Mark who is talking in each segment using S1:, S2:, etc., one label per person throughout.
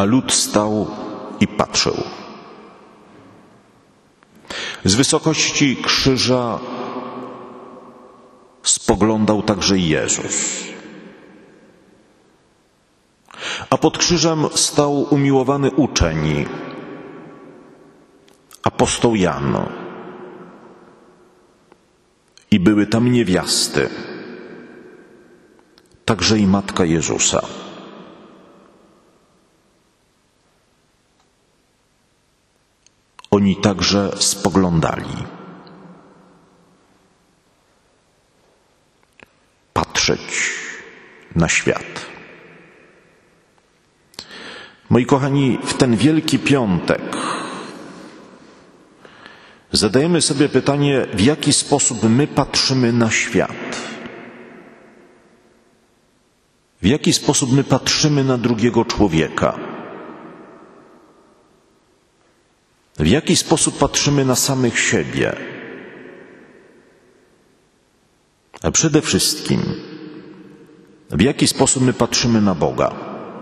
S1: a lud stał i patrzył. Z wysokości krzyża spoglądał także Jezus. A pod krzyżem stał umiłowany uczeń, apostoł Jan. I były tam niewiasty, także i matka Jezusa. Oni także spoglądali. Patrzeć na świat. Moi kochani, w ten Wielki Piątek zadajemy sobie pytanie, w jaki sposób my patrzymy na świat. W jaki sposób my patrzymy na drugiego człowieka. W jaki sposób patrzymy na samych siebie. A przede wszystkim, w jaki sposób my patrzymy na Boga.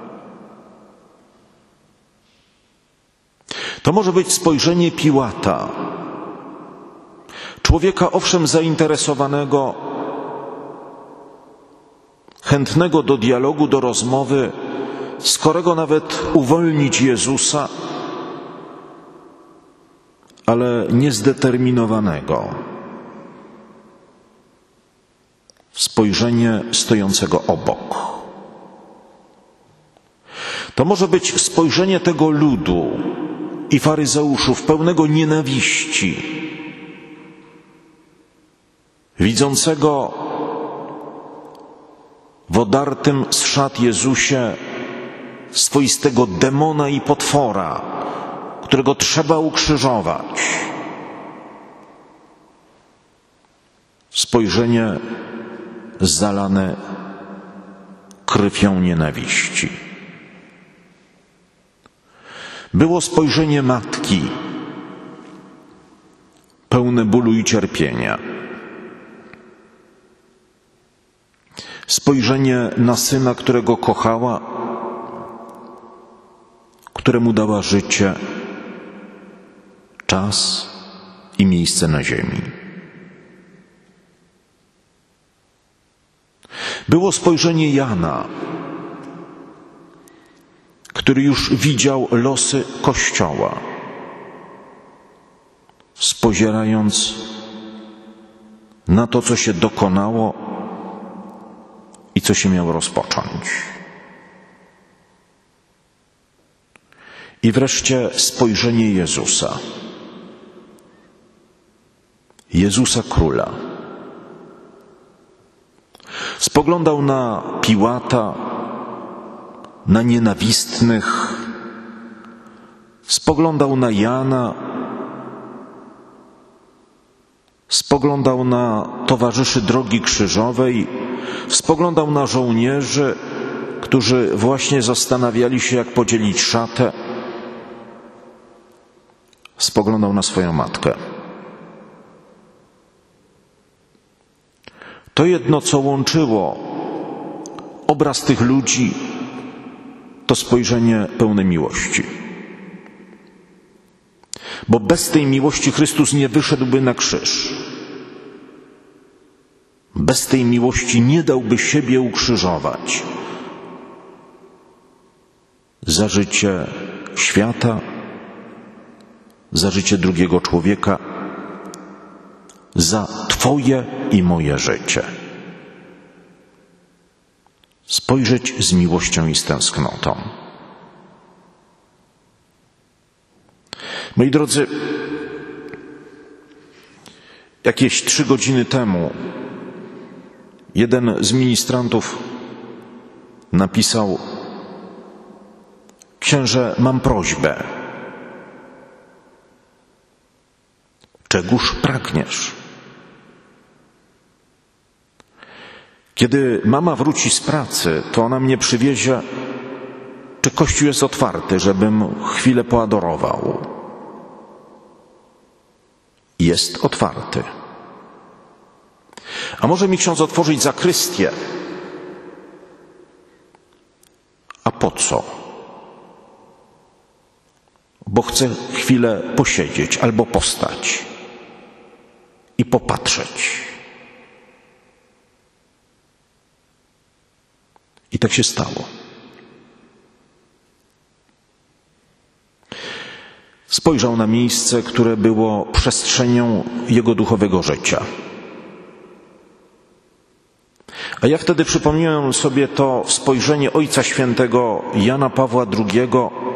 S1: To może być spojrzenie Piłata, człowieka owszem zainteresowanego, chętnego do dialogu, do rozmowy, skorego nawet uwolnić Jezusa, ale niezdeterminowanego. Spojrzenie stojącego obok. To może być spojrzenie tego ludu i faryzeuszów pełnego nienawiści, widzącego w odartym z szat Jezusie swoistego demona i potwora, którego trzeba ukrzyżować. Spojrzenie zalane krwią nienawiści. Było spojrzenie matki, pełne bólu i cierpienia. Spojrzenie na syna, którego kochała, któremu dała życie, czas i miejsce na ziemi. Było spojrzenie Jana, który już widział losy Kościoła, spozierając na to, co się dokonało i co się miało rozpocząć. I wreszcie spojrzenie Jezusa. Jezusa Króla. Spoglądał na Piłata, na nienawistnych, spoglądał na Jana, spoglądał na towarzyszy drogi krzyżowej, spoglądał na żołnierzy, którzy właśnie zastanawiali się, jak podzielić szatę. Spoglądał na swoją matkę. To jedno, co łączyło obraz tych ludzi, to spojrzenie pełne miłości. Bo bez tej miłości Chrystus nie wyszedłby na krzyż. Bez tej miłości nie dałby siebie ukrzyżować. Za życie świata, za życie drugiego człowieka, za Twoje i moje życie. Spojrzeć z miłością i z tęsknotą. Moi drodzy, jakieś 3 godziny temu jeden z ministrantów napisał: księże, mam prośbę. Czegóż pragniesz? Kiedy mama wróci z pracy, to ona mnie przywiezie, czy kościół jest otwarty, żebym chwilę poadorował. Jest otwarty. A może mi ksiądz otworzyć zakrystię? A po co? bo chcę chwilę posiedzieć albo postać i popatrzeć. I tak się stało. Spojrzał na miejsce, które było przestrzenią jego duchowego życia. A ja wtedy przypomniałem sobie to spojrzenie Ojca Świętego Jana Pawła II,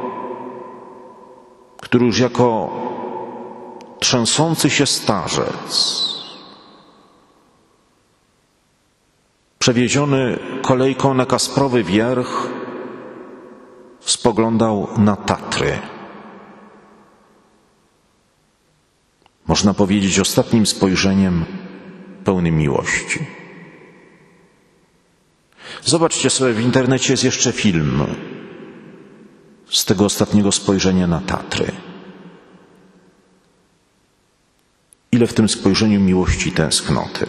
S1: który już jako trzęsący się starzec, przewieziony kolejką na Kasprowy Wierch, spoglądał na Tatry. Można powiedzieć ostatnim spojrzeniem pełnym miłości. Zobaczcie sobie, w internecie jest jeszcze film z tego ostatniego spojrzenia na Tatry. Ile w tym spojrzeniu miłości i tęsknoty.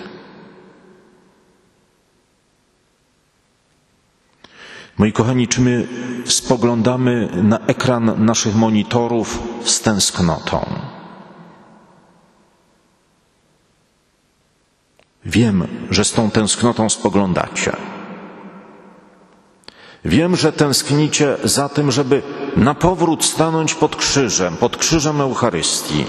S1: Moi kochani, czy my spoglądamy na ekran naszych monitorów z tęsknotą? Wiem, że z tą tęsknotą spoglądacie. Wiem, że tęsknicie za tym, żeby na powrót stanąć pod krzyżem Eucharystii.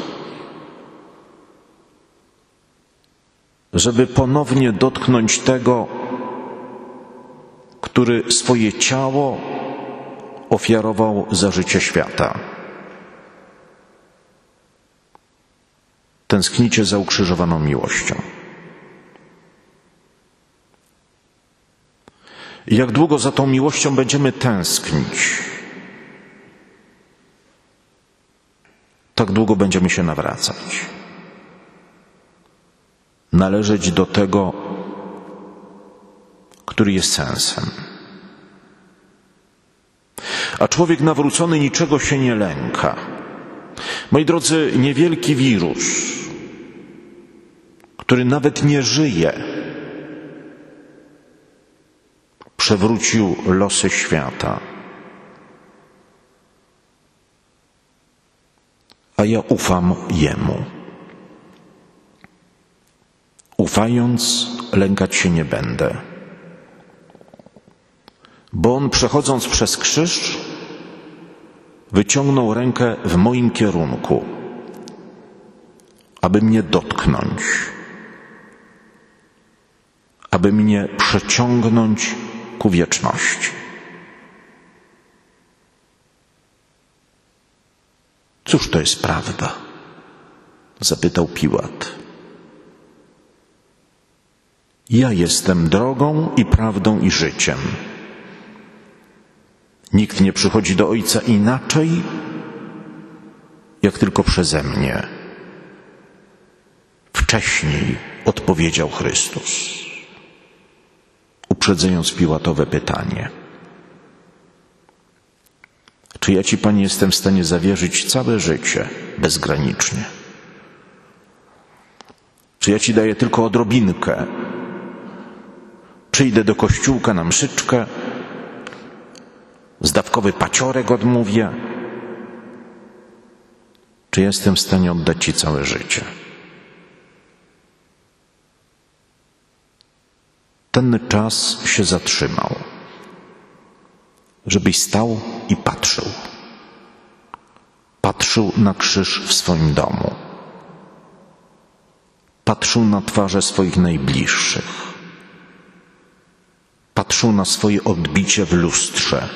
S1: Żeby ponownie dotknąć tego, który swoje ciało ofiarował za życie świata. Tęsknicie za ukrzyżowaną miłością. I jak długo za tą miłością będziemy tęsknić, tak długo będziemy się nawracać. Należeć do tego, który jest sensem. A człowiek nawrócony niczego się nie lęka. Moi drodzy, niewielki wirus, który nawet nie żyje, przewrócił losy świata. A ja ufam Jemu. Ufając, lękać się nie będę. Bo On, przechodząc przez krzyż, wyciągnął rękę w moim kierunku, aby mnie dotknąć, aby mnie przeciągnąć ku wieczności. Cóż to jest prawda? Zapytał Piłat. Ja jestem drogą i prawdą i życiem. Nikt nie przychodzi do Ojca inaczej, jak tylko przeze mnie. Wcześniej odpowiedział Chrystus, uprzedzając Piłatowe pytanie. Czy ja Ci, Panie, jestem w stanie zawierzyć całe życie bezgranicznie? Czy ja Ci daję tylko odrobinkę? Przyjdę do kościółka na mszyczkę, zdawkowy paciorek odmówię? Czy jestem w stanie oddać Ci całe życie? Ten czas się zatrzymał, żebyś stał i patrzył. Patrzył na krzyż w swoim domu. Patrzył na twarze swoich najbliższych. Patrzył na swoje odbicie w lustrze.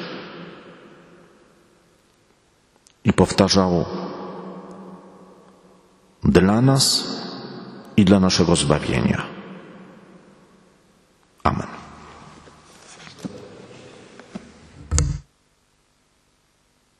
S1: I powtarzał: dla nas i dla naszego zbawienia.